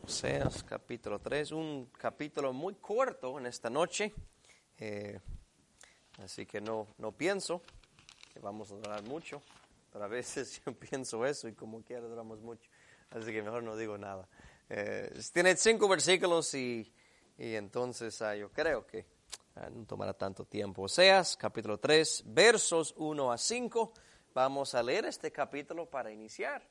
Oseas capítulo 3, un capítulo muy corto en esta noche, así que no pienso que vamos a durar mucho, pero a veces yo pienso eso y como quiera duramos mucho, así que mejor no digo nada. Tiene 5 versículos y entonces yo creo que no tomará tanto tiempo. Oseas capítulo 3, versos 1 a 5, vamos a leer este capítulo para iniciar.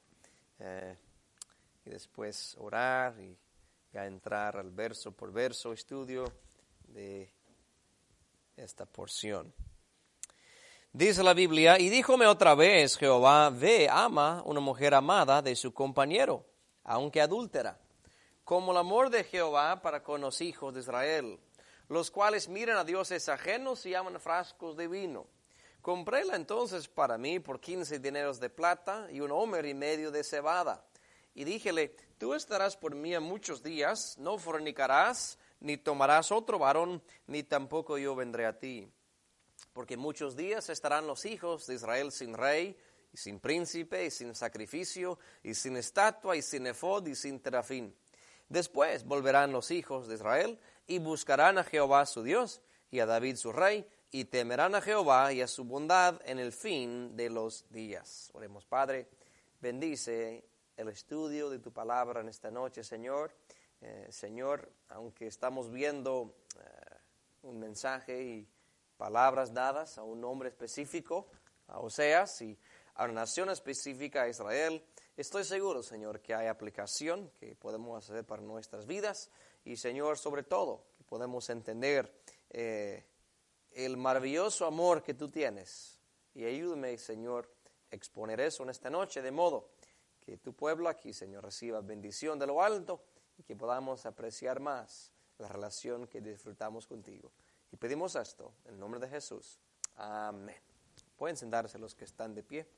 Y después orar y ya entrar al verso por verso estudio de esta porción. Dice la Biblia, y díjome otra vez Jehová, ve, ama una mujer amada de su compañero, aunque adúltera, como el amor de Jehová para con los hijos de Israel, los cuales miran a dioses ajenos y aman frascos de vino. Compréla entonces para mí por 15 dineros de plata y 1 homer y medio de cebada. Y díjele, tú estarás por mí muchos días, no fornicarás, ni tomarás otro varón, ni tampoco yo vendré a ti. Porque muchos días estarán los hijos de Israel sin rey, y sin príncipe, y sin sacrificio, y sin estatua, y sin efod, y sin terafín. Después volverán los hijos de Israel, y buscarán a Jehová su Dios, y a David su rey, y temerán a Jehová y a su bondad en el fin de los días. Oremos, Padre, bendice el estudio de tu palabra en esta noche, Señor. Señor, aunque estamos viendo un mensaje y palabras dadas a un hombre específico, a Oseas, y a una nación específica, a Israel, estoy seguro, Señor, que hay aplicación que podemos hacer para nuestras vidas y, Señor, sobre todo, que podemos entender el maravilloso amor que tú tienes. Y ayúdame, Señor, a exponer eso en esta noche, de modo que tu pueblo aquí, Señor, reciba bendición de lo alto y que podamos apreciar más la relación que disfrutamos contigo. Y pedimos esto en el nombre de Jesús. Amén. Pueden sentarse los que están de pie.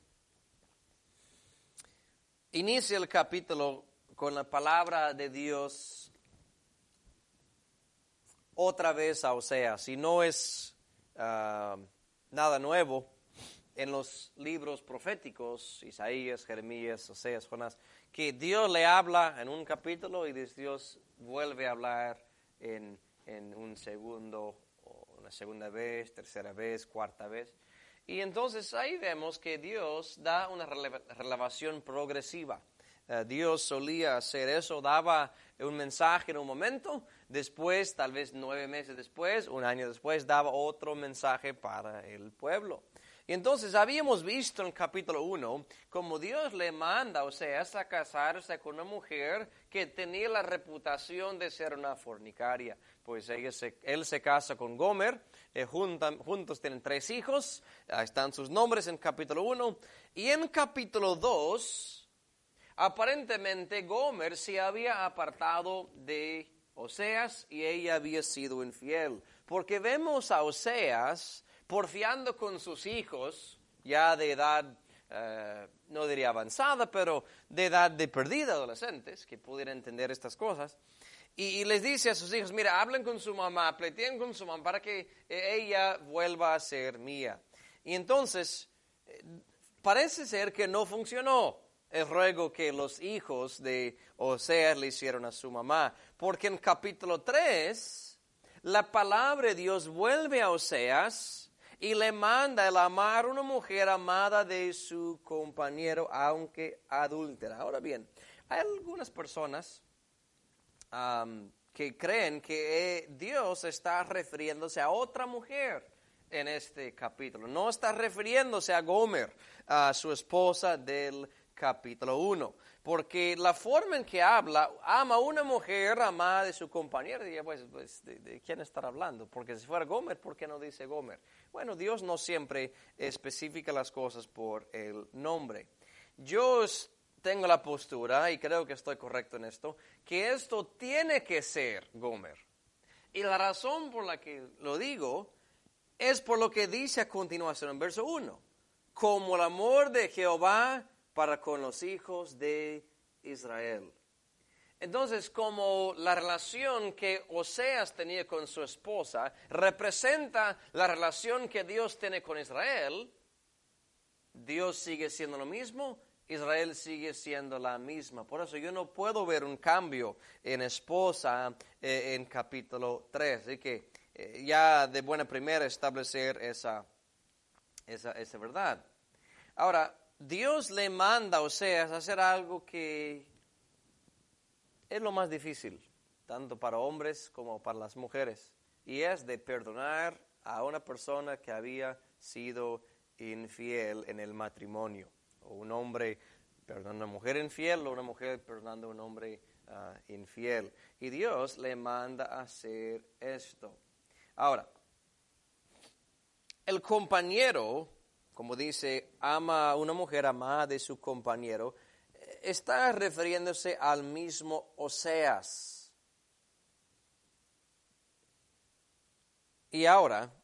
Inicia el capítulo con la palabra de Dios otra vez a Oseas. Y no es nada nuevo. En los libros proféticos, Isaías, Jeremías, Oseas, Jonás, que Dios le habla en un capítulo y Dios vuelve a hablar en un segundo, una segunda vez, tercera vez, cuarta vez. Y entonces ahí vemos que Dios da una revelación progresiva. Dios solía hacer eso, daba un mensaje en un momento, después, tal vez 9 meses después, 1 año después, daba otro mensaje para el pueblo. Y entonces habíamos visto en el capítulo 1 como Dios le manda a Oseas a casarse con una mujer que tenía la reputación de ser una fornicaria. Pues él se casa con Gomer, juntos tienen 3 hijos, ahí están sus nombres en capítulo 1. Y en capítulo 2, aparentemente Gomer se había apartado de Oseas y ella había sido infiel. Porque vemos a Oseas porfiando con sus hijos, ya de edad, no diría avanzada, pero de edad de perdida, adolescentes, que pudieran entender estas cosas. Y les dice a sus hijos, mira, hablen con su mamá, pleteen con su mamá para que ella vuelva a ser mía. Y entonces, parece ser que no funcionó el ruego que los hijos de Oseas le hicieron a su mamá, porque en capítulo 3, la palabra de Dios vuelve a Oseas y le manda el amar a una mujer amada de su compañero, aunque adúltera. Ahora bien, hay algunas personas que creen que Dios está refiriéndose a otra mujer en este capítulo. No está refiriéndose a Gomer, a su esposa del capítulo 1. Porque la forma en que habla, ama a una mujer amada de su compañero, diría, pues ¿de quién estará hablando? Porque si fuera Gomer, ¿por qué no dice Gomer? Bueno, Dios no siempre especifica las cosas por el nombre. Yo tengo la postura, y creo que estoy correcto en esto, que esto tiene que ser Gomer. Y la razón por la que lo digo es por lo que dice a continuación en verso 1. Como el amor de Jehová para con los hijos de Israel. Entonces, como la relación que Oseas tenía con su esposa representa la relación que Dios tiene con Israel, Dios sigue siendo lo mismo Israel sigue siendo la misma. Por eso yo no puedo ver un cambio en esposa en capítulo 3. Así que ya de buena primera establecer esa verdad. Ahora, Dios le manda a Oseas a hacer algo que es lo más difícil, tanto para hombres como para las mujeres, y es de perdonar a una persona que había sido infiel en el matrimonio. O un hombre perdonando a una mujer infiel, o una mujer perdonando a un hombre infiel. Y Dios le manda a hacer esto. Ahora, el compañero, como dice, ama a una mujer amada de su compañero, está refiriéndose al mismo Oseas. Y ahora,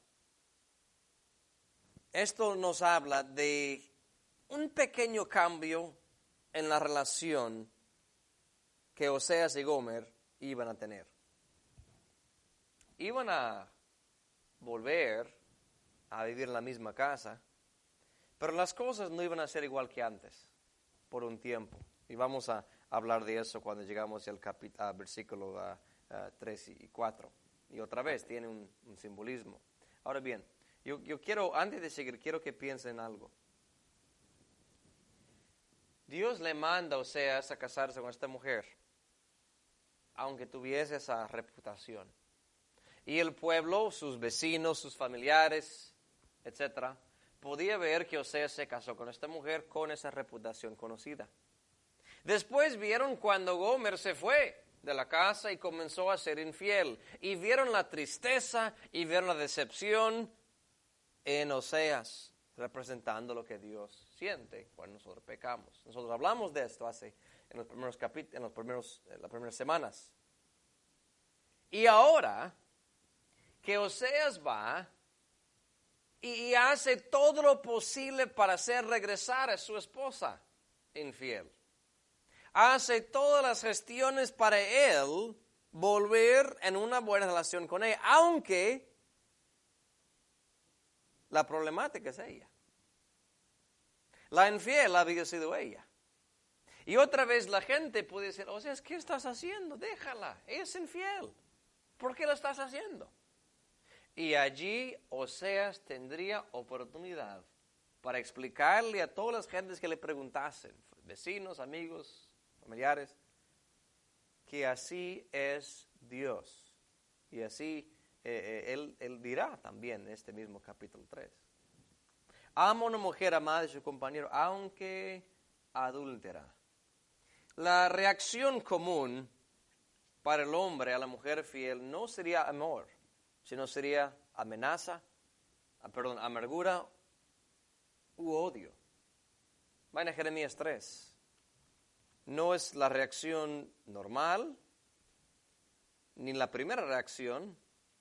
esto nos habla de un pequeño cambio en la relación que Oseas y Gomer iban a tener. Iban a volver a vivir en la misma casa, pero las cosas no iban a ser igual que antes, por un tiempo. Y vamos a hablar de eso cuando llegamos al versículo 3 y 4. Y otra vez, tiene un simbolismo. Ahora bien, yo quiero, antes de seguir, quiero que piensen en algo. Dios le manda a Oseas a casarse con esta mujer, aunque tuviese esa reputación. Y el pueblo, sus vecinos, sus familiares, etcétera, podía ver que Oseas se casó con esta mujer con esa reputación conocida. Después vieron cuando Gomer se fue de la casa y comenzó a ser infiel. Y vieron la tristeza y vieron la decepción en Oseas, representando lo que Dios siente cuando nosotros pecamos. Nosotros hablamos de esto en los primeros capítulos, las primeras semanas. Y ahora que Oseas va y hace todo lo posible para hacer regresar a su esposa infiel. Hace todas las gestiones para él volver en una buena relación con ella, aunque la problemática es ella. La infiel había sido ella. Y otra vez la gente puede decir, Oseas, ¿qué estás haciendo? Déjala, ella es infiel. ¿Por qué lo estás haciendo? Y allí Oseas tendría oportunidad para explicarle a todas las gentes que le preguntasen, vecinos, amigos, familiares, que así es Dios. Y así él dirá también en este mismo capítulo 3. Ama a una mujer amada de su compañero, aunque adúltera. La reacción común para el hombre a la mujer fiel no sería amor, sino sería amargura u odio. Vayan a Jeremías 3. No es la reacción normal, ni la primera reacción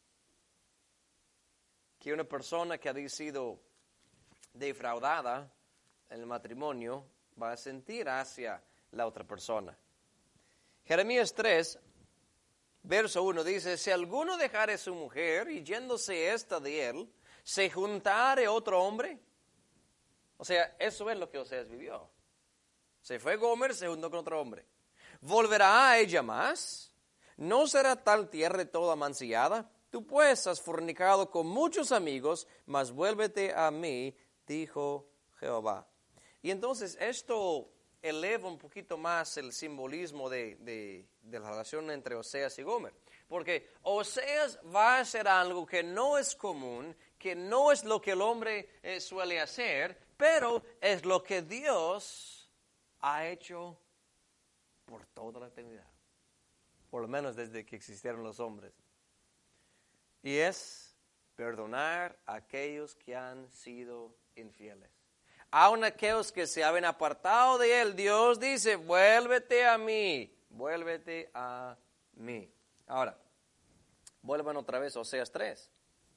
que una persona que ha sido defraudada en el matrimonio va a sentir hacia la otra persona. Jeremías 3, verso 1 dice, si alguno dejare su mujer y yéndose esta de él, se juntare otro hombre. O sea, eso es lo que Oseas vivió. Se fue Gomer, se juntó con otro hombre. ¿Volverá a ella más? ¿No será tal tierra toda mancillada? Tú pues has fornicado con muchos amigos, mas vuélvete a mí, dijo Jehová. Y entonces esto eleva un poquito más el simbolismo de la relación entre Oseas y Gomer. Porque Oseas va a hacer algo que no es común, que no es lo que el hombre suele hacer, pero es lo que Dios ha hecho por toda la eternidad, por lo menos desde que existieron los hombres. Y es perdonar a aquellos que han sido infieles. Aun aquellos que se habían apartado de él, Dios dice, vuélvete a mí, vuélvete a mí. Ahora, vuelvan otra vez a Oseas 3.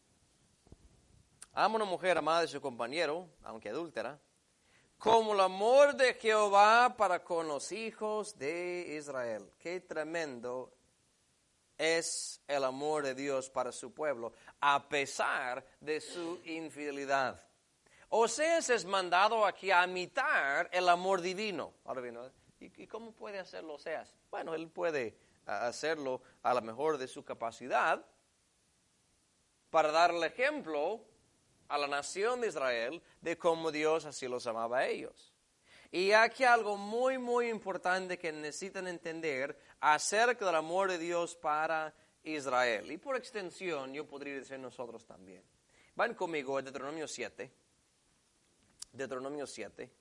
Ama una mujer amada de su compañero, aunque adúltera, como el amor de Jehová para con los hijos de Israel. Qué tremendo es el amor de Dios para su pueblo, a pesar de su infidelidad. Oseas es mandado aquí a imitar el amor divino. Ahora bien, ¿no? ¿Y cómo puede hacerlo Oseas? Bueno, él puede hacerlo a lo mejor de su capacidad para dar el ejemplo a la nación de Israel de cómo Dios así los amaba a ellos. Y aquí algo muy, muy importante que necesitan entender acerca del amor de Dios para Israel. Y por extensión, yo podría decir nosotros también. Van conmigo a Deuteronomio 7. Deuteronomio 7.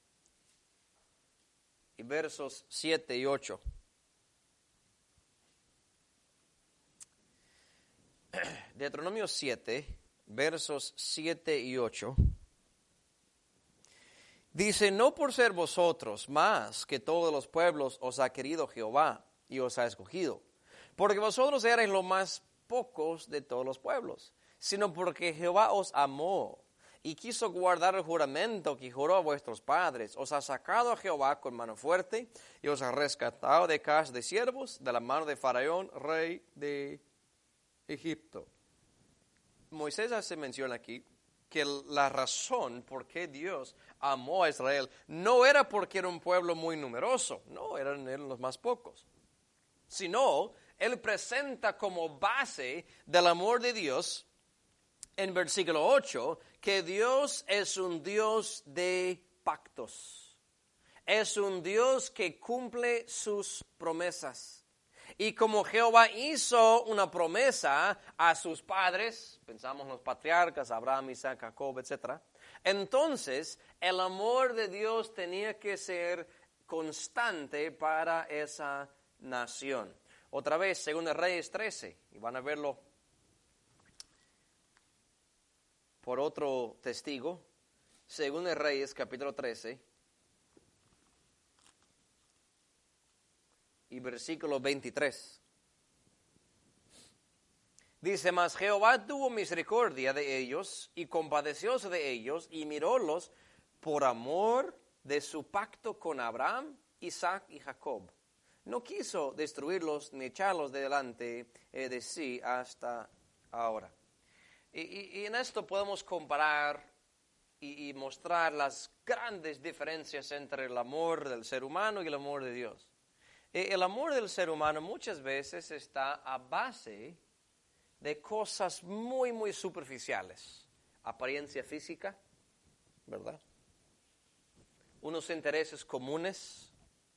Y versos 7 y 8. Deuteronomio 7, versos 7 y 8. Dice, no por ser vosotros más que todos los pueblos os ha querido Jehová y os ha escogido, porque vosotros erais los más pocos de todos los pueblos, sino porque Jehová os amó y quiso guardar el juramento que juró a vuestros padres. Os ha sacado a Jehová con mano fuerte y os ha rescatado de casa de siervos, de la mano de Faraón, rey de Egipto. Moisés hace mención aquí que la razón por qué Dios amó a Israel no era porque era un pueblo muy numeroso, no, eran los más pocos, sino él presenta como base del amor de Dios en versículo 8 que Dios es un Dios de pactos, es un Dios que cumple sus promesas. Y como Jehová hizo una promesa a sus padres, pensamos en los patriarcas, Abraham, Isaac, Jacob, etc., entonces el amor de Dios tenía que ser constante para esa nación. Otra vez, 2 Reyes 13, y van a verlo por otro testigo. 2 Reyes, capítulo 13. Y versículo 23. Dice, mas Jehová tuvo misericordia de ellos y compadecióse de ellos y mirólos por amor de su pacto con Abraham, Isaac y Jacob. No quiso destruirlos ni echarlos de delante de sí hasta ahora. Y en esto podemos comparar y mostrar las grandes diferencias entre el amor del ser humano y el amor de Dios. El amor del ser humano muchas veces está a base de cosas muy, muy superficiales. Apariencia física, ¿verdad? Unos intereses comunes,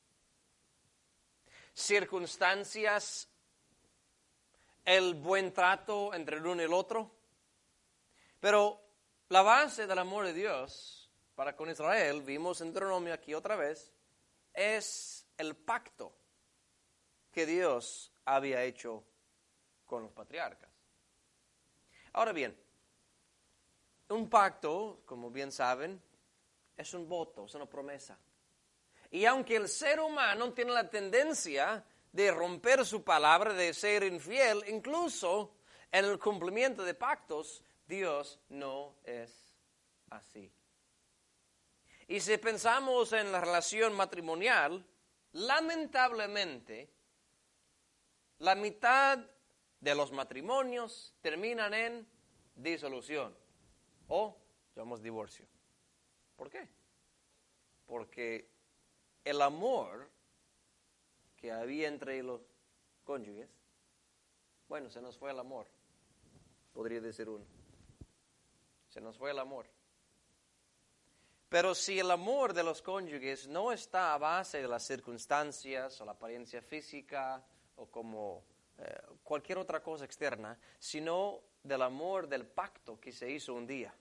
circunstancias, el buen trato entre el uno y el otro. Pero la base del amor de Dios para con Israel, vimos en Deuteronomio aquí otra vez, es el pacto que Dios había hecho con los patriarcas. Ahora bien, un pacto, como bien saben, es un voto, es una promesa. Y aunque el ser humano tiene la tendencia de romper su palabra, de ser infiel, incluso en el cumplimiento de pactos, Dios no es así. Y si pensamos en la relación matrimonial, llamablemente, la mitad de los matrimonios terminan en disolución o llamamos divorcio. ¿Por qué? Porque el amor que había entre los cónyuges, bueno, se nos fue el amor, podría decir uno. Se nos fue el amor. Pero si el amor de los cónyuges no está a base de las circunstancias o la apariencia física o como cualquier otra cosa externa, sino del amor del pacto que se hizo un día,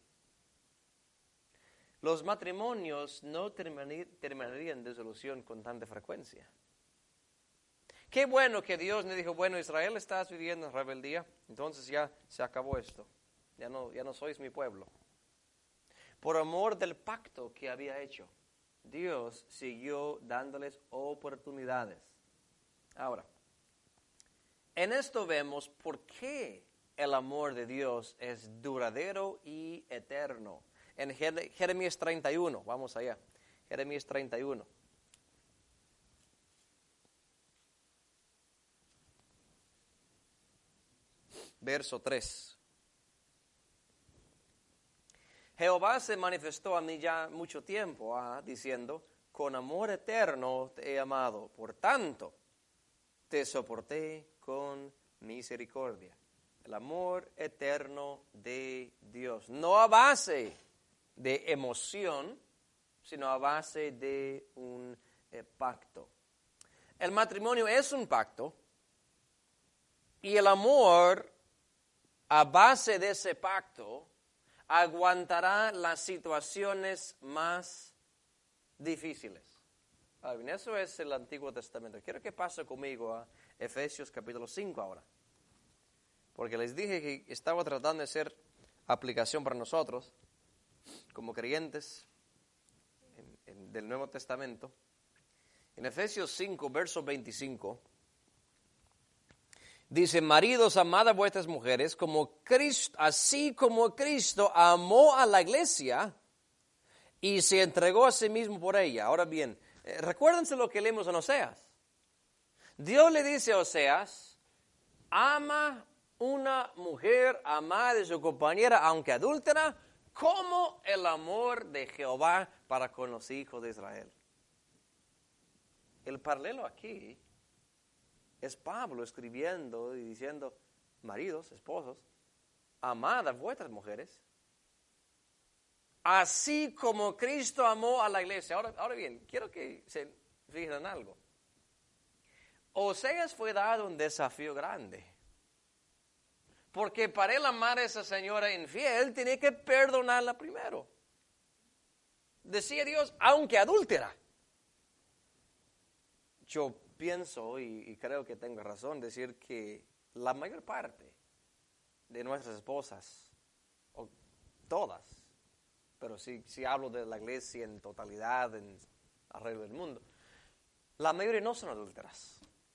los matrimonios no terminarían en disolución con tanta frecuencia. Qué bueno que Dios le dijo, bueno, Israel, estás viviendo en rebeldía, entonces ya se acabó esto, ya no sois mi pueblo. Por amor del pacto que había hecho, Dios siguió dándoles oportunidades. Ahora, en esto vemos por qué el amor de Dios es duradero y eterno. En Jeremías 31, vamos allá, Jeremías 31. Verso 3. Jehová se manifestó a mí ya mucho tiempo, diciendo, con amor eterno te he amado, por tanto, te soporté con misericordia. El amor eterno de Dios, no a base de emoción, sino a base de un pacto. El matrimonio es un pacto y el amor a base de ese pacto aguantará las situaciones más difíciles. Bien, eso es el Antiguo Testamento. Quiero que pase conmigo a Efesios capítulo 5 ahora. Porque les dije que estaba tratando de hacer aplicación para nosotros, como creyentes del Nuevo Testamento. En Efesios 5, verso 25, dice, maridos, amad a vuestras mujeres, como Cristo, así como Cristo amó a la iglesia y se entregó a sí mismo por ella. Ahora bien, recuérdense lo que leímos en Oseas. Dios le dice a Oseas, ama una mujer amada de su compañera, aunque adúltera, como el amor de Jehová para con los hijos de Israel. El paralelo aquí es Pablo escribiendo y diciendo, maridos, esposos, amad a vuestras mujeres, así como Cristo amó a la iglesia. Ahora bien, quiero que se fijen en algo. Oseas fue dado un desafío grande. Porque para él amar a esa señora infiel, tenía que perdonarla primero. Decía Dios, aunque adúltera. Yo pienso y creo que tengo razón decir que la mayor parte de nuestras esposas, o todas, pero si hablo de la iglesia en totalidad, alrededor del mundo, la mayoría no son adúlteras.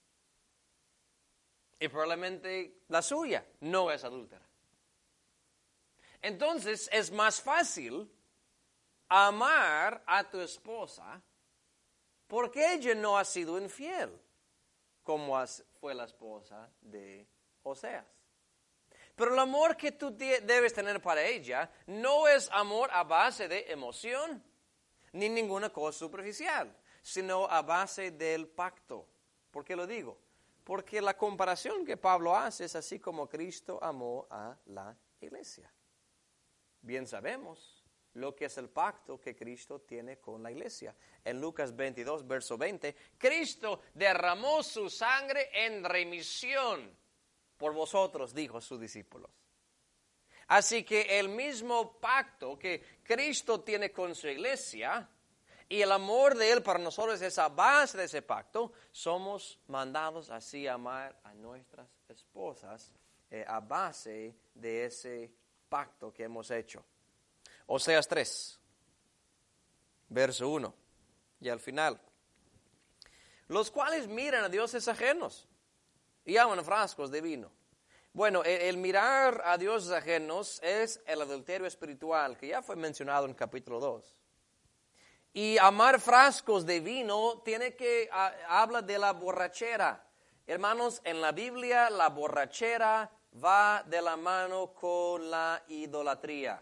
Y probablemente la suya no es adúltera. Entonces es más fácil amar a tu esposa porque ella no ha sido infiel, como fue la esposa de Oseas. Pero el amor que tú debes tener para ella no es amor a base de emoción, ni ninguna cosa superficial, sino a base del pacto. ¿Por qué lo digo? Porque la comparación que Pablo hace es así como Cristo amó a la iglesia. Bien sabemos lo que es el pacto que Cristo tiene con la iglesia. En Lucas 22, verso 20, Cristo derramó su sangre en remisión por vosotros, dijo a sus discípulos. Así que el mismo pacto que Cristo tiene con su iglesia y el amor de Él para nosotros es a base de ese pacto, somos mandados así a amar a nuestras esposas a base de ese pacto que hemos hecho. Oseas 3, verso 1, y al final. Los cuales miran a dioses ajenos y aman frascos de vino. Bueno, el mirar a dioses ajenos es el adulterio espiritual, que ya fue mencionado en capítulo 2. Y amar frascos de vino habla de la borrachera. Hermanos, en la Biblia la borrachera va de la mano con la idolatría.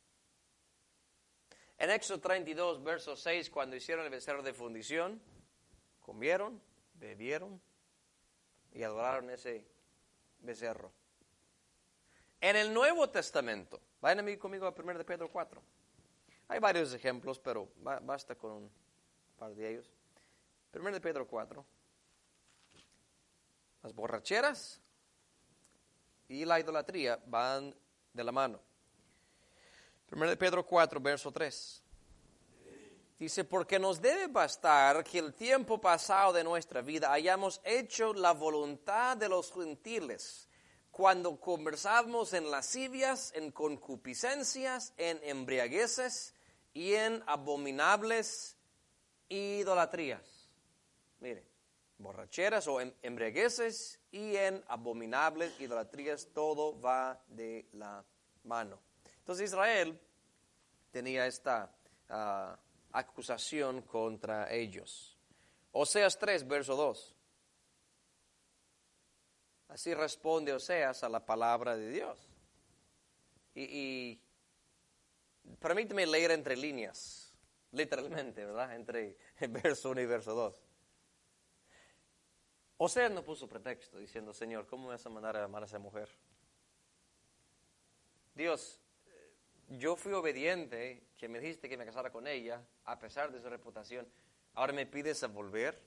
En Éxodo 32, verso 6, cuando hicieron el becerro de fundición, comieron, bebieron y adoraron ese becerro. En el Nuevo Testamento, vayan conmigo a 1 de Pedro 4. Hay varios ejemplos, pero basta con un par de ellos. 1 de Pedro 4. Las borracheras y la idolatría van de la mano. 1 de Pedro 4, verso 3. Dice, porque nos debe bastar que el tiempo pasado de nuestra vida hayamos hecho la voluntad de los gentiles, cuando conversamos en lascivias, en concupiscencias, en embriagueces y en abominables idolatrías. Mire, borracheras o embriagueces y en abominables idolatrías, todo va de la mano. Entonces Israel tenía esta acusación contra ellos. Oseas 3, verso 2. Así responde Oseas a la palabra de Dios. Y permíteme leer entre líneas, literalmente, ¿verdad? Entre el verso 1 y verso 2. Oseas no puso pretexto diciendo, Señor, ¿cómo me vas a mandar a amar a esa mujer? Dios, yo fui obediente, que me dijiste que me casara con ella, a pesar de su reputación. ¿Ahora me pides a volver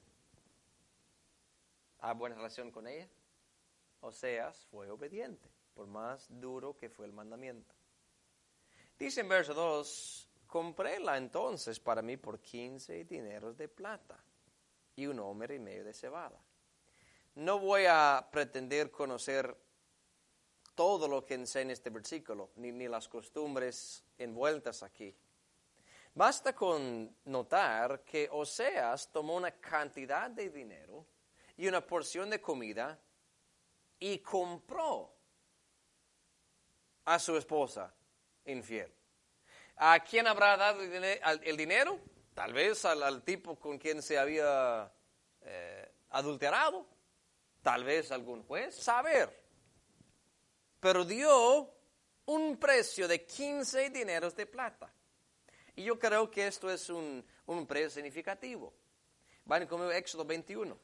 a buena relación con ella? Oseas fue obediente, por más duro que fue el mandamiento. Dice en verso 2, compréla entonces para mí por 15 dineros de plata y 1 homer y medio de cebada. No voy a pretender conocer todo lo que enseña este versículo, ni las costumbres envueltas aquí. Basta con notar que Oseas tomó una cantidad de dinero y una porción de comida y compró a su esposa infiel. ¿A quién habrá dado el dinero? Tal vez al tipo con quien se había adulterado. Tal vez algún juez. Saber. Pero dio un precio de 15 dineros de plata. Y yo creo que esto es un precio significativo. Van conmigo a Éxodo 21.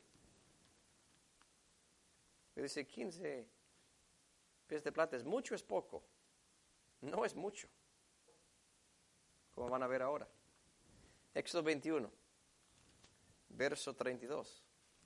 Dice 15 piezas de plata. ¿Es mucho o es poco? No es mucho. Como van a ver ahora. Éxodo 21, verso 32.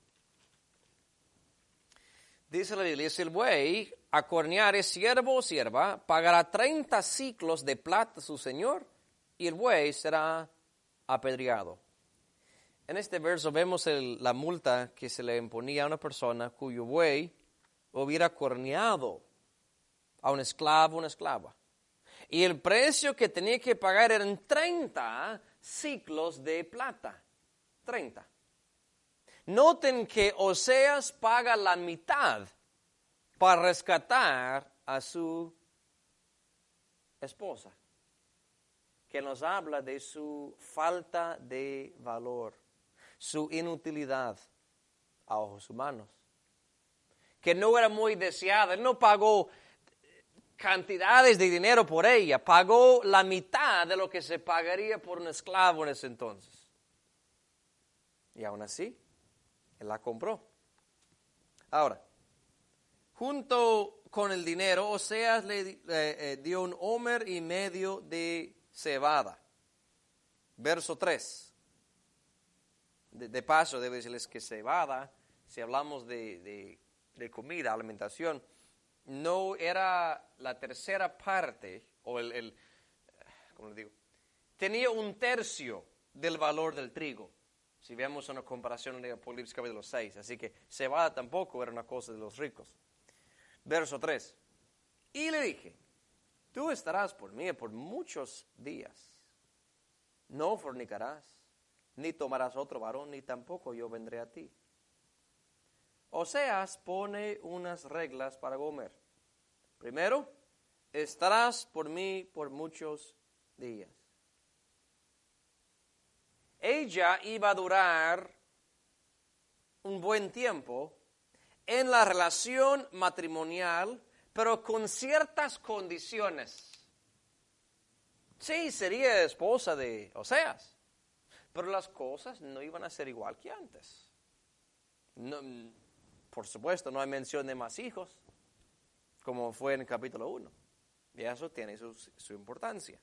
Dice la Biblia, si el buey acorneare siervo o sierva, pagará 30 siclos de plata a su señor, y el buey será apedreado. En este verso vemos la multa que se le imponía a una persona cuyo buey hubiera corneado a un esclavo o una esclava. Y el precio que tenía que pagar eran 30 ciclos de plata. 30. Noten que Oseas paga la mitad para rescatar a su esposa, que nos habla de su falta de valor, su inutilidad a ojos humanos, que no era muy deseada. Él no pagó cantidades de dinero por ella, pagó la mitad de lo que se pagaría por un esclavo en ese entonces. Y aún así, él la compró. Ahora, junto con el dinero, Oseas le dio 1 homer y medio de cebada. Verso 3. De paso, debo decirles que cebada, si hablamos de comida, alimentación, no era la tercera parte, o ¿cómo le digo? Tenía 1/3 del valor del trigo. Si vemos una comparación de Apocalipsis capítulo 6. Así que cebada tampoco era una cosa de los ricos. Verso 3. Y le dije, tú estarás por mí por muchos días. No fornicarás, ni tomarás otro varón, ni tampoco yo vendré a ti. Oseas pone unas reglas para Gomer. Primero, estarás por mí por muchos días. Ella iba a durar un buen tiempo en la relación matrimonial, pero con ciertas condiciones. Sí, sería esposa de Oseas, pero las cosas no iban a ser igual que antes. No, por supuesto, no hay mención de más hijos, como fue en el capítulo 1. Y eso tiene su importancia.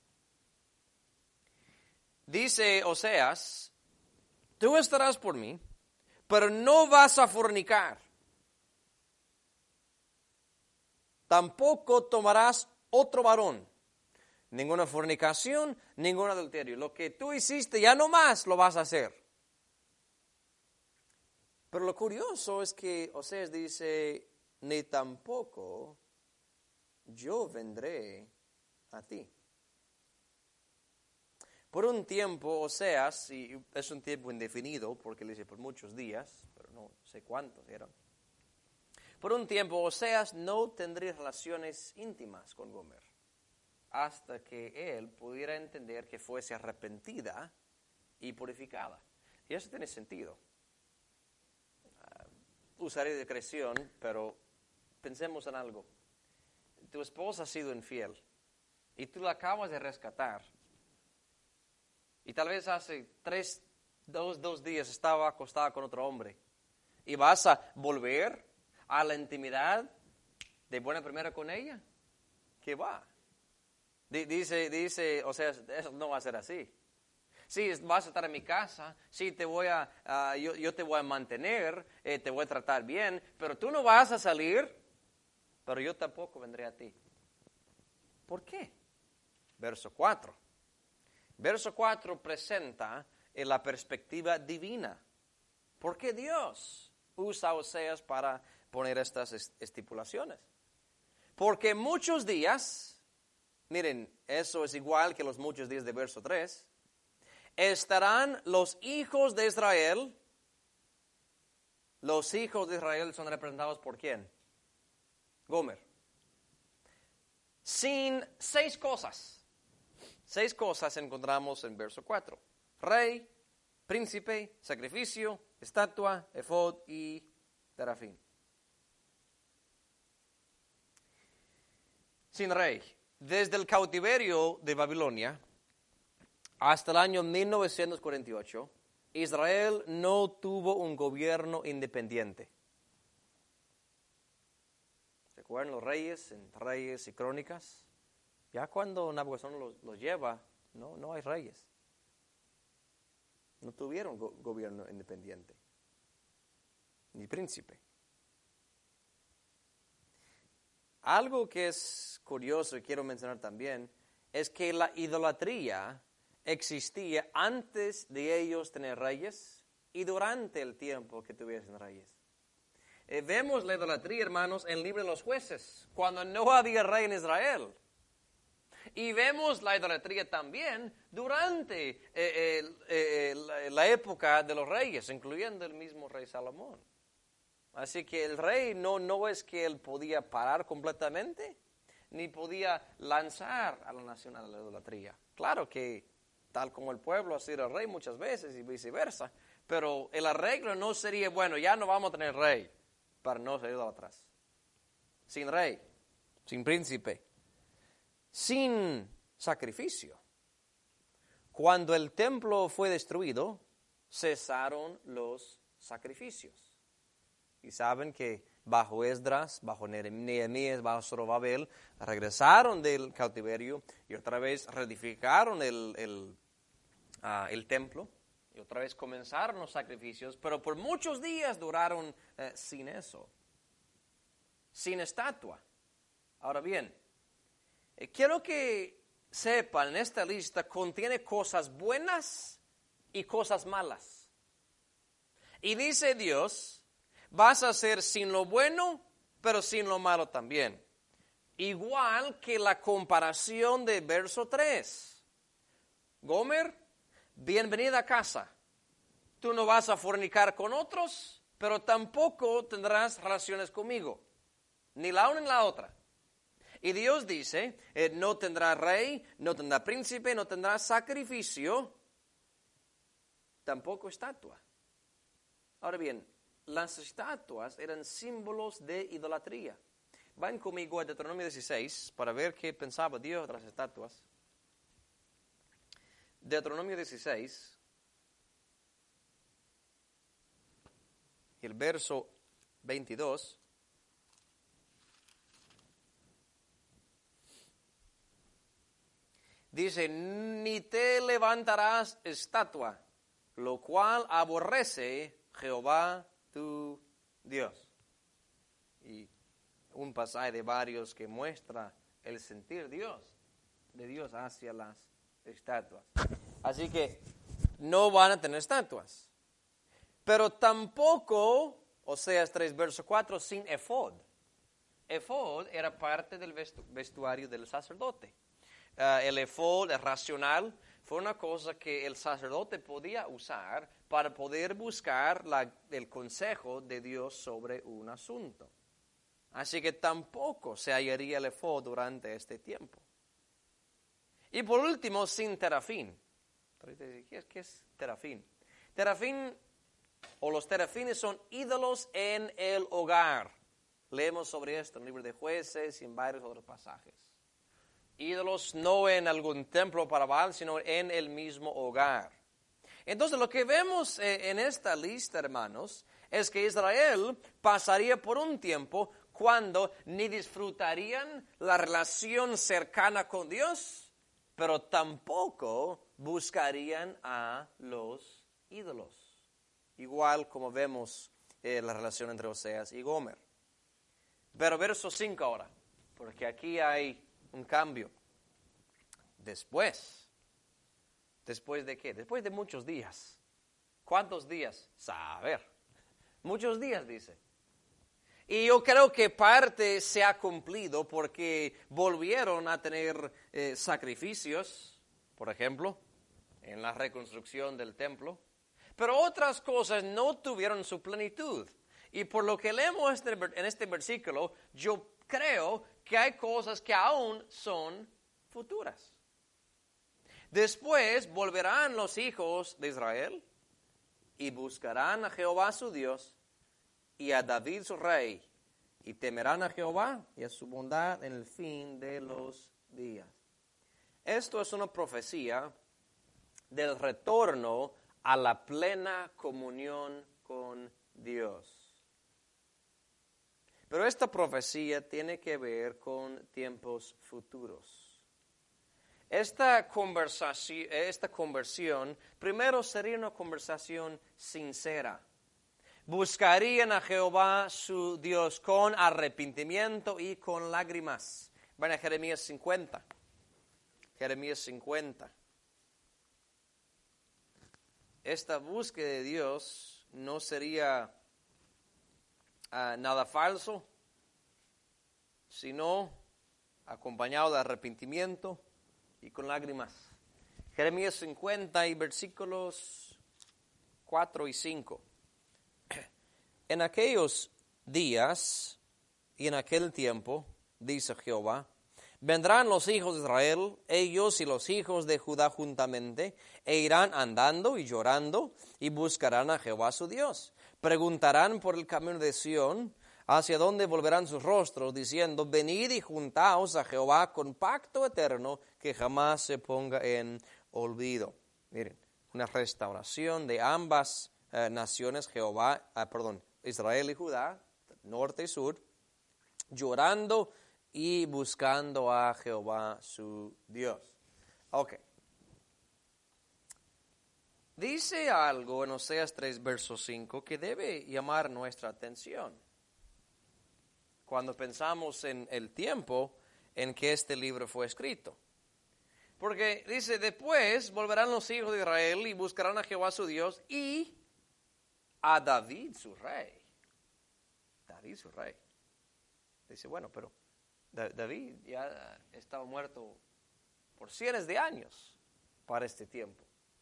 Dice Oseas, tú estarás por mí, pero no vas a fornicar. Tampoco tomarás otro varón. Ninguna fornicación, ningún adulterio. Lo que tú hiciste ya no más lo vas a hacer. Pero lo curioso es que Oseas dice, ni tampoco yo vendré a ti. Por un tiempo, Oseas, y es un tiempo indefinido, porque le dice por muchos días, pero no sé cuántos eran. Por un tiempo, Oseas no tendría relaciones íntimas con Gomer, hasta que él pudiera entender que fuese arrepentida y purificada. Y eso tiene sentido. Usaré discreción, pero pensemos en algo. Tu esposa ha sido infiel y tú la acabas de rescatar y tal vez hace dos días estaba acostada con otro hombre, y vas a volver a la intimidad de buena primera con ella, ¿qué va? Dice, o sea, eso no va a ser así. Sí, vas a estar en mi casa, sí, yo te voy a mantener, te voy a tratar bien, pero tú no vas a salir, pero yo tampoco vendré a ti. ¿Por qué? Verso 4. Verso 4 presenta la perspectiva divina. ¿Por qué Dios usa a Oseas para poner estas estipulaciones? Porque muchos días, miren, eso es igual que los muchos días de verso 3, estarán los hijos de Israel. Los hijos de Israel son representados por ¿quién? Gomer. Sin 6 cosas. 6 cosas encontramos en verso 4. Rey, príncipe, sacrificio, estatua, efod y terafín. Sin rey. Desde el cautiverio de Babilonia hasta el año 1948, Israel no tuvo un gobierno independiente. ¿Se acuerdan los reyes en Reyes y Crónicas? Ya cuando Nabucodonosor los lleva, no hay reyes. No tuvieron gobierno independiente, ni príncipe. Algo que es curioso y quiero mencionar también es que la idolatría existía antes de ellos tener reyes y durante el tiempo que tuviesen reyes. Vemos la idolatría, hermanos, en el libro de los Jueces, cuando no había rey en Israel. Y vemos la idolatría también durante la época de los reyes, incluyendo el mismo rey Salomón. Así que el rey no es que él podía parar completamente, ni podía lanzar a la nación a la idolatría. Claro que tal como el pueblo ha sido el rey muchas veces y viceversa, pero el arreglo no sería, bueno, ya no vamos a tener rey, para no ser idólatras. Sin rey, sin príncipe, sin sacrificio. Cuando el templo fue destruido, cesaron los sacrificios. Y saben que bajo Esdras, bajo Nehemías, bajo Zorobabel, regresaron del cautiverio y otra vez reedificaron el templo. Y otra vez comenzaron los sacrificios, pero por muchos días duraron sin eso. Sin estatua. Ahora bien, quiero que sepan, esta lista contiene cosas buenas y cosas malas. Y dice Dios, vas a hacer sin lo bueno, pero sin lo malo también. Igual que la comparación de verso 3. Gomer, bienvenida a casa. Tú no vas a fornicar con otros, pero tampoco tendrás relaciones conmigo. Ni la una ni la otra. Y Dios dice, no tendrá rey, no tendrá príncipe, no tendrá sacrificio, tampoco estatua. Ahora bien, las estatuas eran símbolos de idolatría. Van conmigo a Deuteronomio 16 para ver qué pensaba Dios de las estatuas. Deuteronomio 16, y el verso 22. Dice, ni te levantarás estatua, lo cual aborrece Jehová tu Dios. Y un pasaje de varios que muestra el sentir de Dios hacia las estatuas. Así que no van a tener estatuas. Pero tampoco, Oseas 3, verso 4, sin efod. Efod era parte del vestuario del sacerdote. El efod racional fue una cosa que el sacerdote podía usar para poder buscar el consejo de Dios sobre un asunto. Así que tampoco se hallaría el efod durante este tiempo. Y por último, sin terafín. ¿Qué es terafín? Terafín o los terafines son ídolos en el hogar. Leemos sobre esto en el libro de Jueces y en varios otros pasajes. ídolos no en algún templo para Baal, sino en el mismo hogar. Entonces lo que vemos en esta lista, hermanos, es que Israel pasaría por un tiempo cuando ni disfrutarían la relación cercana con Dios, pero tampoco buscarían a los ídolos. Igual como vemos la relación entre Oseas y Gomer. Pero verso 5 ahora, porque aquí hay un cambio. ¿Después de qué? Después de muchos días. ¿Cuántos días? Saber. Muchos días, dice. Y yo creo que parte se ha cumplido porque volvieron a tener sacrificios, por ejemplo, en la reconstrucción del templo. Pero otras cosas no tuvieron su plenitud. Y por lo que leemos en este versículo, yo creo que hay cosas que aún son futuras. Después volverán los hijos de Israel y buscarán a Jehová su Dios y a David su rey, y temerán a Jehová y a su bondad en el fin de los días. Esto es una profecía del retorno a la plena comunión con Dios. Pero esta profecía tiene que ver con tiempos futuros. Esta conversión primero sería una conversación sincera. Buscarían a Jehová su Dios con arrepentimiento y con lágrimas. Van a Jeremías 50. Jeremías 50. Esta búsqueda de Dios no sería nada falso, sino acompañado de arrepentimiento y con lágrimas. Jeremías 50 y versículos 4 y 5. En aquellos días y en aquel tiempo, dice Jehová, vendrán los hijos de Israel, ellos y los hijos de Judá juntamente, e irán andando y llorando, y buscarán a Jehová su Dios. Preguntarán por el camino de Sión, hacia dónde volverán sus rostros, diciendo, venid y juntaos a Jehová con pacto eterno, que jamás se ponga en olvido. Miren, una restauración de ambas naciones, Israel y Judá, norte y sur, llorando y buscando a Jehová su Dios. Ok. Dice algo en Oseas 3, verso 5, que debe llamar nuestra atención cuando pensamos en el tiempo en que este libro fue escrito. Porque dice, después volverán los hijos de Israel y buscarán a Jehová su Dios y a David su rey. David su rey. Dice, bueno, pero David ya estaba muerto por cientos de años para este tiempo.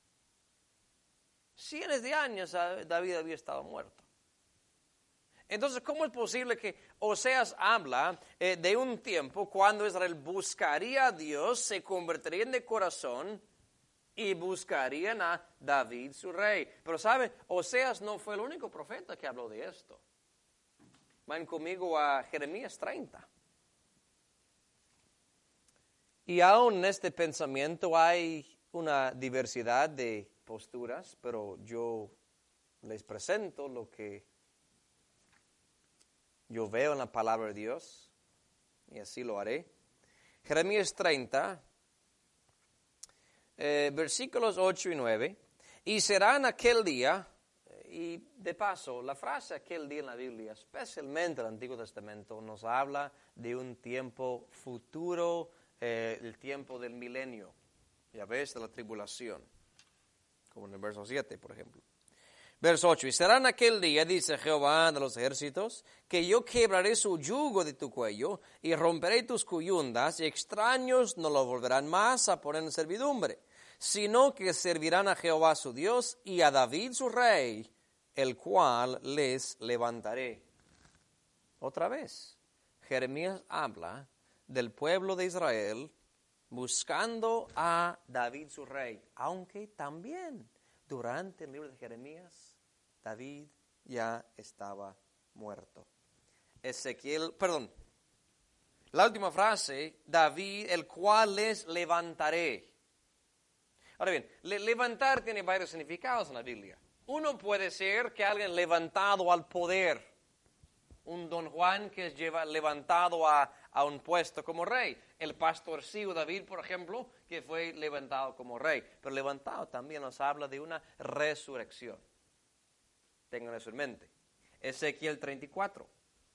Cientos de años David había estado muerto. Entonces, ¿cómo es posible que Oseas habla de un tiempo cuando Israel buscaría a Dios, se convertirían de corazón y buscarían a David su rey? Pero ¿saben? Oseas no fue el único profeta que habló de esto. Van conmigo a Jeremías 30. Y aún en este pensamiento hay una diversidad de posturas, pero yo les presento lo que yo veo en la palabra de Dios, y así lo haré. Jeremías 30, versículos 8 y 9. Y será en aquel día, y de paso, la frase aquel día en la Biblia, especialmente en el Antiguo Testamento, nos habla de un tiempo futuro, el tiempo del milenio, ya ves, de la tribulación, como en el verso 7, por ejemplo. Verso 8, y será en aquel día, dice Jehová de los ejércitos, que yo quebraré su yugo de tu cuello y romperé tus cuyundas, y extraños no lo volverán más a poner en servidumbre, sino que servirán a Jehová su Dios y a David su rey, el cual les levantaré. Otra vez, Jeremías habla del pueblo de Israel buscando a David su rey, aunque también durante el libro de Jeremías, David ya estaba muerto. La última frase, David, el cual les levantaré. Ahora bien, levantar tiene varios significados en la Biblia. Uno puede ser que alguien levantado al poder. Un don Juan que es levantado a un puesto como rey. El pastorcillo David, por ejemplo, que fue levantado como rey. Pero levantado también nos habla de una resurrección. Tengan eso en mente. Ezequiel 34.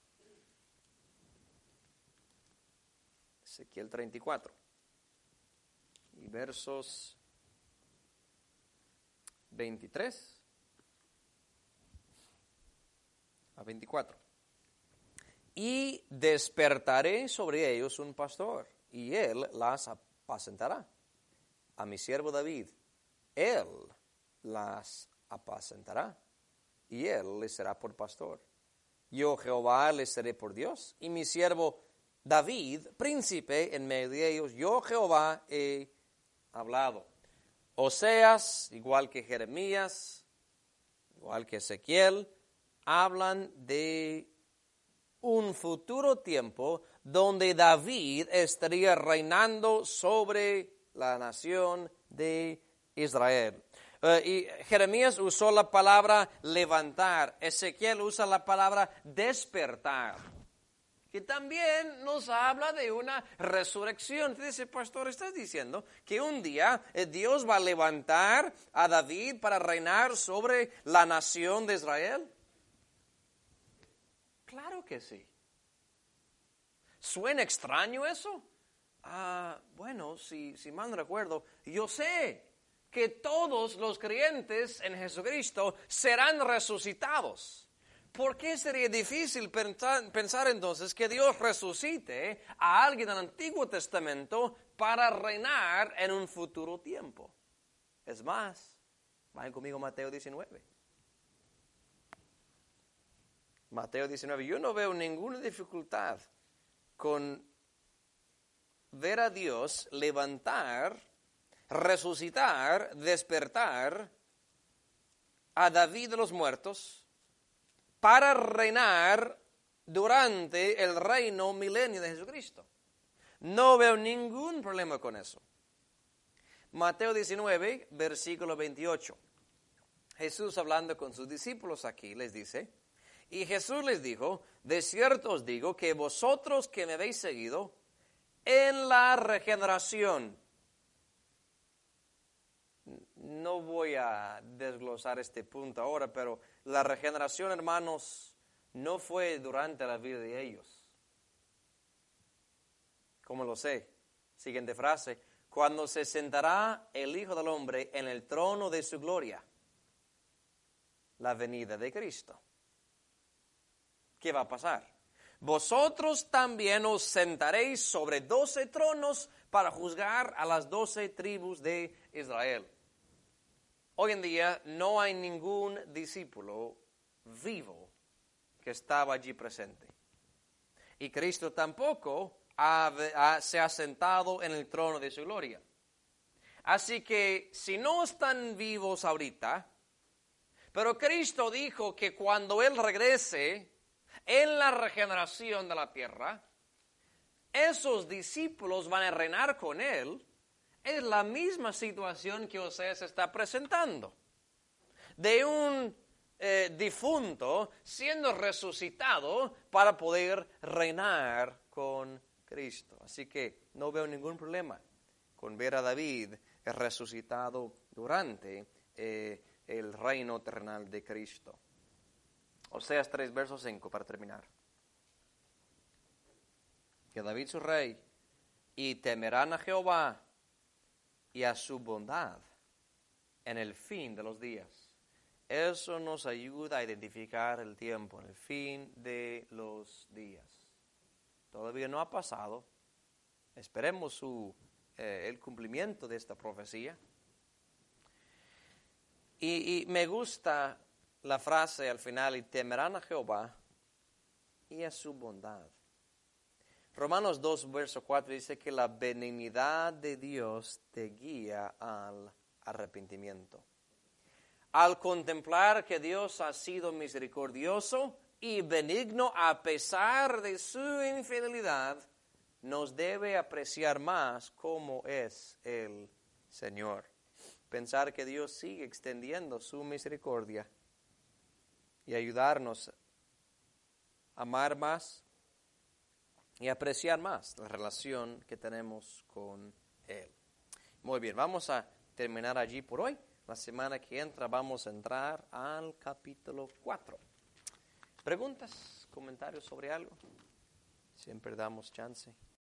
Ezequiel 34. Y versos 23 a 24. Y despertaré sobre ellos un pastor, y él las apacentará. A mi siervo David, él las apacentará, y él les será por pastor. Yo, Jehová, les seré por Dios, y mi siervo David, príncipe en medio de ellos. Yo, Jehová, he hablado. Oseas, igual que Jeremías, igual que Ezequiel, hablan de un futuro tiempo donde David estaría reinando sobre la nación de Israel. Y Jeremías usó la palabra levantar, Ezequiel usa la palabra despertar, que también nos habla de una resurrección. Te dice, pastor, ¿estás diciendo que un día Dios va a levantar a David para reinar sobre la nación de Israel? Claro que sí. ¿Suena extraño eso? Bueno, si mal no recuerdo, yo sé que todos los creyentes en Jesucristo serán resucitados. ¿Por qué sería difícil pensar entonces que Dios resucite a alguien del Antiguo Testamento para reinar en un futuro tiempo? Es más, vayan conmigo a Mateo 19. Mateo 19, yo no veo ninguna dificultad con ver a Dios levantar, resucitar, despertar a David de los muertos para reinar durante el reino milenio de Jesucristo. No veo ningún problema con eso. Mateo 19, versículo 28. Jesús hablando con sus discípulos aquí les dice, y Jesús les dijo, de cierto os digo que vosotros que me habéis seguido en la regeneración. No voy a desglosar este punto ahora, pero la regeneración, hermanos, no fue durante la vida de ellos. ¿Cómo lo sé? Siguiente frase. Cuando se sentará el Hijo del Hombre en el trono de su gloria. La venida de Cristo. ¿Qué va a pasar? Vosotros también os sentaréis sobre 12 tronos para juzgar a las 12 tribus de Israel. Hoy en día no hay ningún discípulo vivo que estaba allí presente. Y Cristo tampoco se ha sentado en el trono de su gloria. Así que si no están vivos ahorita, pero Cristo dijo que cuando Él regrese en la regeneración de la tierra, esos discípulos van a reinar con Él. Es la misma situación que Oseas está presentando. De un difunto siendo resucitado para poder reinar con Cristo. Así que no veo ningún problema con ver a David resucitado durante el reino terrenal de Cristo. Oseas 3, verso 5, para terminar. Que David su rey, y temerán a Jehová y a su bondad en el fin de los días. Eso nos ayuda a identificar el tiempo, en el fin de los días. Todavía no ha pasado. Esperemos el cumplimiento de esta profecía. Y me gusta la frase al final, y temerán a Jehová y a su bondad. Romanos 2, verso 4 dice que la benignidad de Dios te guía al arrepentimiento. Al contemplar que Dios ha sido misericordioso y benigno a pesar de su infidelidad, nos debe apreciar más cómo es el Señor. Pensar que Dios sigue extendiendo su misericordia y ayudarnos a amar más y apreciar más la relación que tenemos con Él. Muy bien, vamos a terminar allí por hoy. La semana que entra vamos a entrar al capítulo 4. ¿Preguntas, comentarios sobre algo? Siempre damos chance.